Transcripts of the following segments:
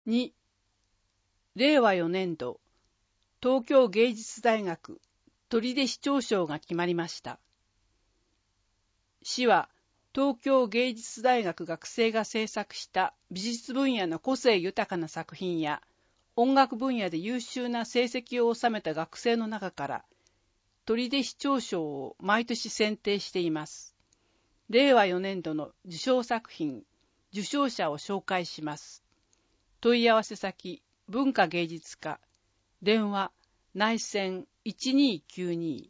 2、令和4年度、東京芸術大学取手市長賞が決まりました。市は、東京芸術大学学生が制作した美術分野の個性豊かな作品や、音楽分野で優秀な成績を収めた学生の中から、取手市長賞を毎年選定しています。令和4年度の受賞作品、受賞者を紹介します。問い合わせ先、文化芸術課、電話、内線1292。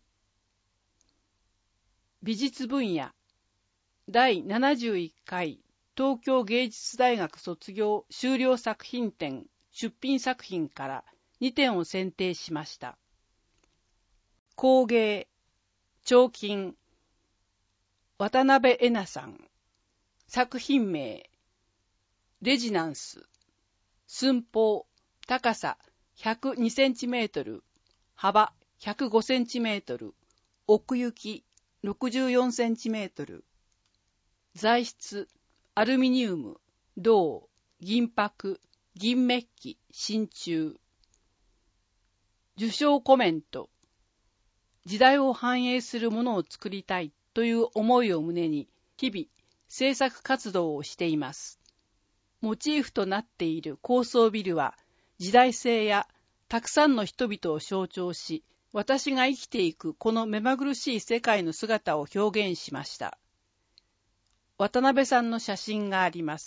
美術分野、第71回東京芸術大学卒業修了作品展出品作品から2点を選定しました。工芸、彫金、渡辺恵那さん。作品名、レジナンス。寸法、高さ102センチメートル、幅105センチメートル、奥行き64センチメートル。材質、アルミニウム、銅、銀箔、銀メッキ、真鍮。受賞コメント。時代を反映するものを作りたいという思いを胸に、日々、制作活動をしています。モチーフとなっている高層ビルは、時代性やたくさんの人々を象徴し、私が生きていくこの目まぐるしい世界の姿を表現しました。渡辺さんの写真があります。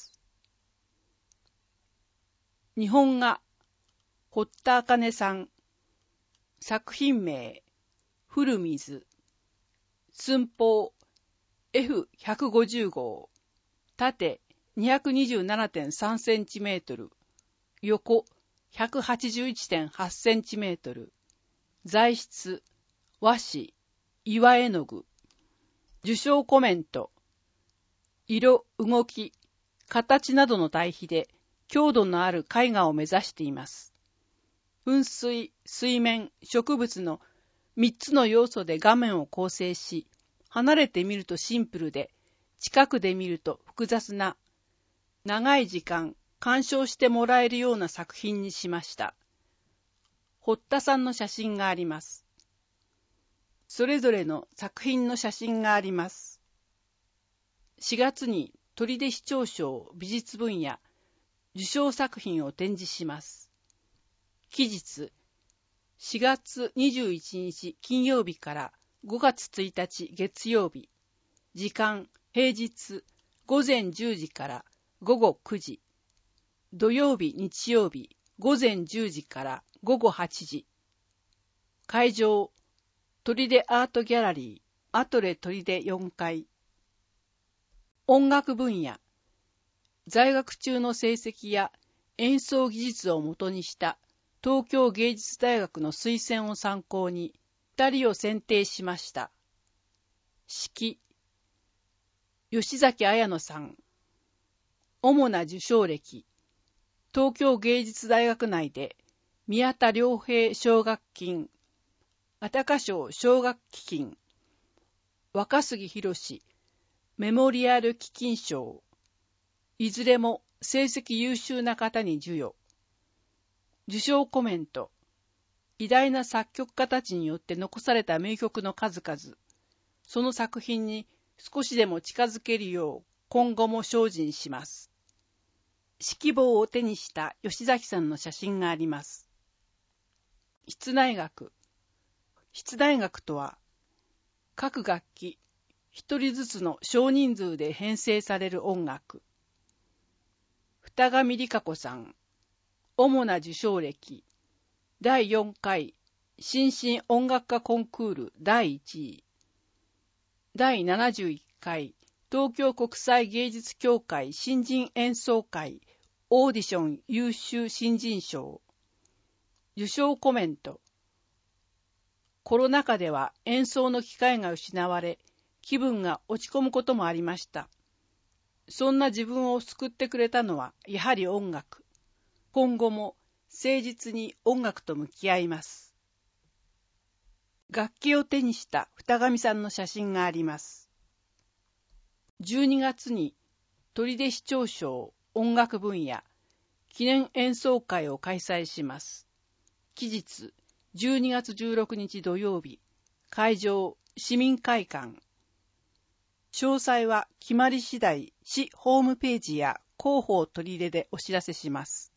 日本画、堀田茜さん。作品名、古水。寸法、F150 号。縦、227.3 センチメートル。横、181.8 センチメートル。材質、和紙、岩絵の具。受賞コメント。色、動き、形などの対比で強度のある絵画を目指しています。噴水、水面、植物の3つの要素で画面を構成し、離れて見るとシンプルで、近くで見ると複雑な、長い時間鑑賞してもらえるような作品にしました。堀田さんの写真があります。それぞれの作品の写真があります。4月に取手市長賞美術分野受賞作品を展示します。期日、4月21日金曜日から5月1日月曜日。時間、平日、午前10時から午後9時。土曜日、日曜日、午前10時から午後8時。会場、取手アートギャラリー、アトレ取手4階。音楽分野、在学中の成績や演奏技術をもとにした東京芸術大学の推薦を参考に2人を選定しました。式、吉崎綾乃さん。主な受賞歴、東京芸術大学内で宮田良平奨学金、ataca賞奨学基金、若杉宏メモリアル基金賞、いずれも成績優秀な方に授与。受賞コメント。偉大な作曲家たちによって残された名曲の数々、その作品に少しでも近づけるよう今後も精進します。指揮棒を手にした吉崎さんの写真があります。室内楽。室内楽とは、各楽器、一人ずつの少人数で編成される音楽。二上理香子さん。主な受賞歴。第4回新進音楽家コンクール第1位。第71回東京国際芸術協会新人演奏会オーディション優秀新人賞。受賞コメント。コロナ禍では演奏の機会が失われ、気分が落ち込むこともありました。そんな自分を救ってくれたのはやはり音楽。今後も誠実に音楽と向き合います。楽器を手にした二上さんの写真があります。12月に取手市長賞音楽分野記念演奏会を開催します。期日、12月16日土曜日、会場、市民会館。詳細は決まり次第、市ホームページや広報取り入れでお知らせします。